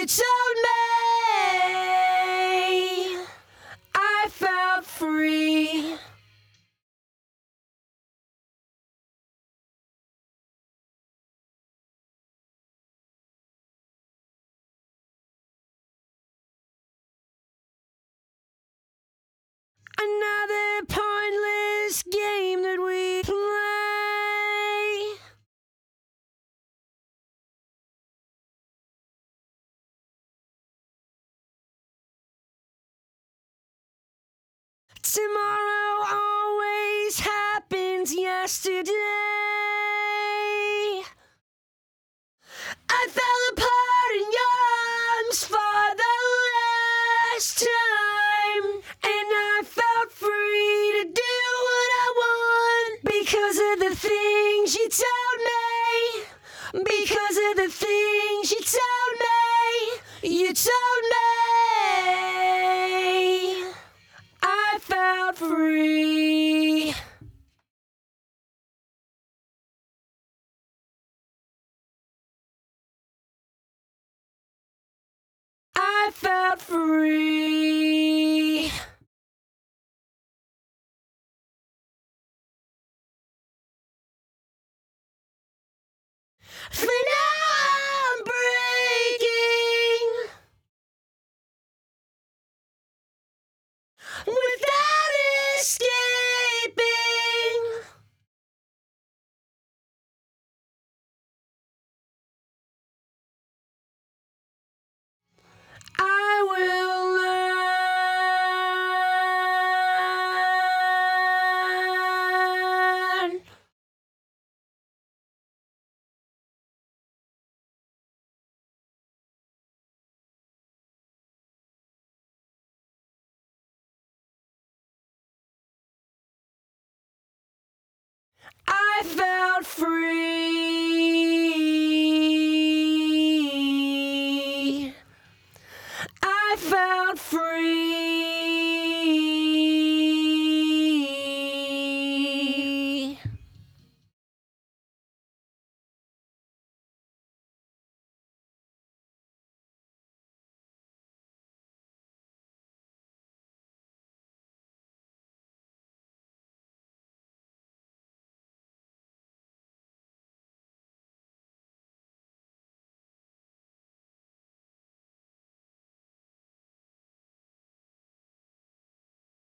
You told me I felt free. Another pointless game that we play. Tomorrow always happens yesterday. I fell apart in your arms for the last time, and I felt free to do what I want because of the things you told me. Because of the things you told me. You told me I felt free. I felt free. For now I'm breaking without escaping. I will learn. I felt free. I felt free.